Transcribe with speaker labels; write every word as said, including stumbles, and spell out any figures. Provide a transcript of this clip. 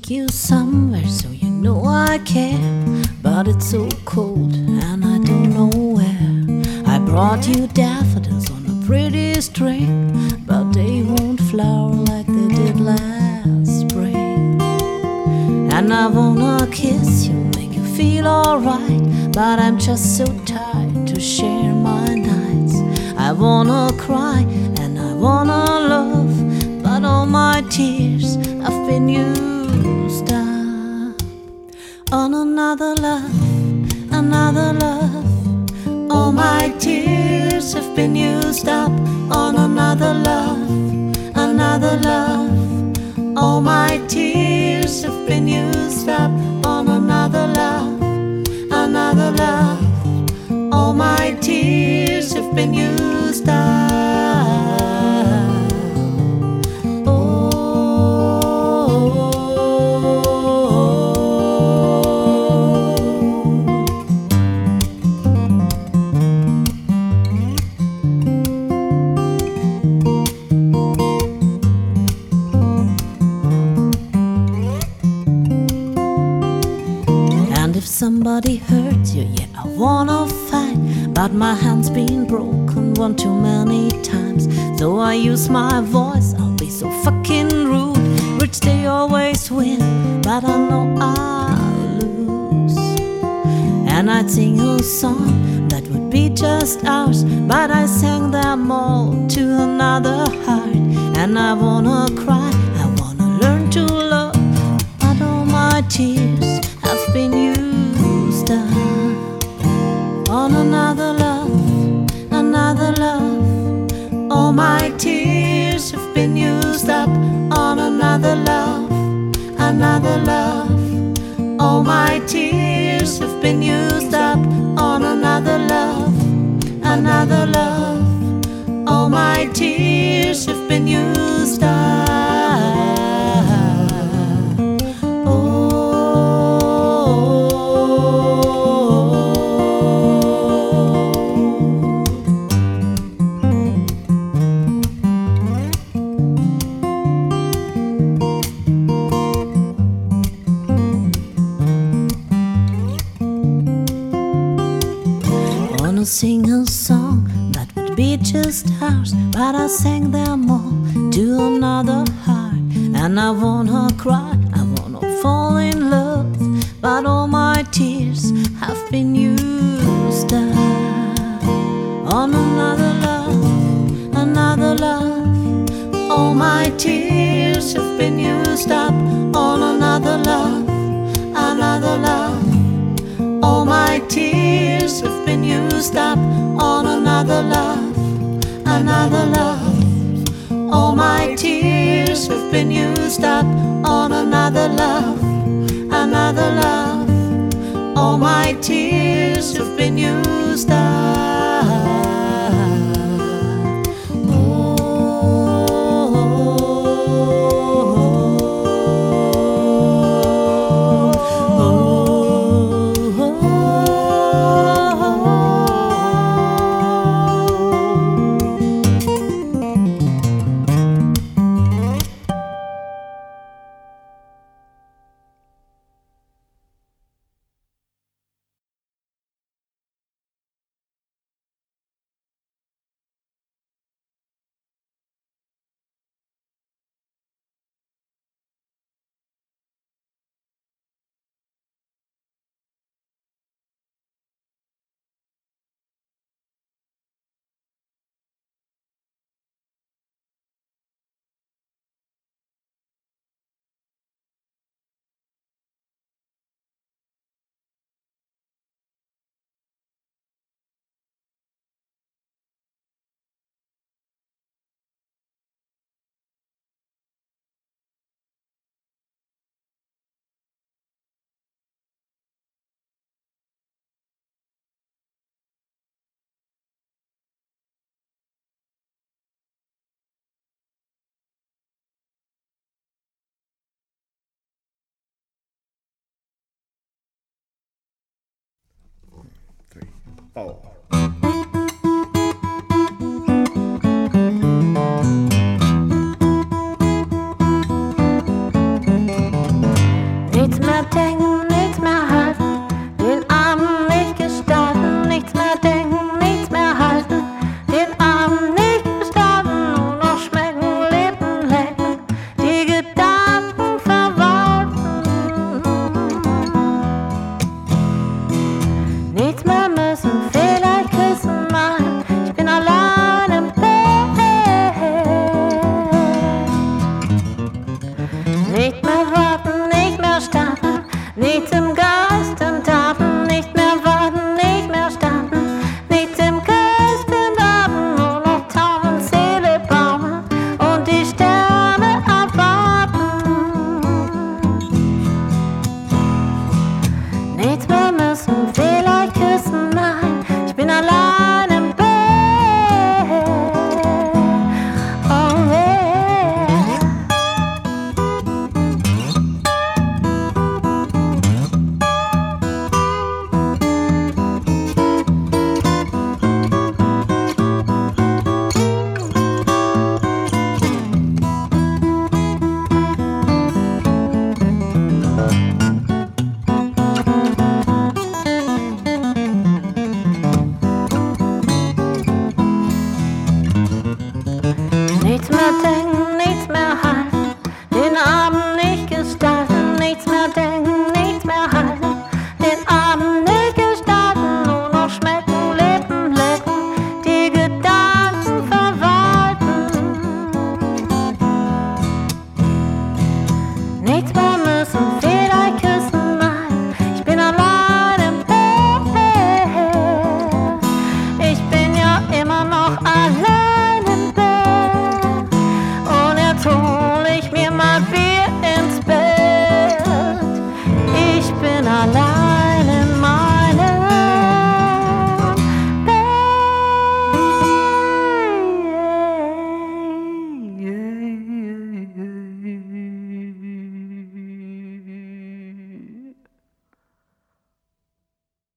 Speaker 1: take you somewhere so you know I care. But it's so cold and I don't know where. I brought you daffodils on a pretty string, but they won't flower like they did last spring. And I wanna kiss you, make you feel alright, but I'm just so tired to share my nights. I wanna cry and I wanna love, but all my tears have been used up on another love, another love. All my tears have been used up on another love, another love. All my tears have been used up on another love, another love. All my tears have been used up. Somebody hurt you, yeah, I wanna fight, but my hand's been broken one too many times. So I use my voice, I'll be so fucking rude. Rich they always win, but I know I'll lose. And I'd sing a song that would be just ours, but I sang them all to another heart. And I wanna cry, I wanna learn to love, but all my tears have been used on another love, another love. All my tears have been used up on another love, another love. All my tears have been used up on another love, another love. All my tears have been used up. Sing a song that would be just ours, but I sang them all to another heart. And I wanna cry, I wanna fall in love, but all my tears have been used up on another love, another love. All my tears have been used up on another love, another love. All my tears have been used up on another love, another love. All my tears have been used up on another love, another love. All my tears have been used up.
Speaker 2: four.
Speaker 1: I take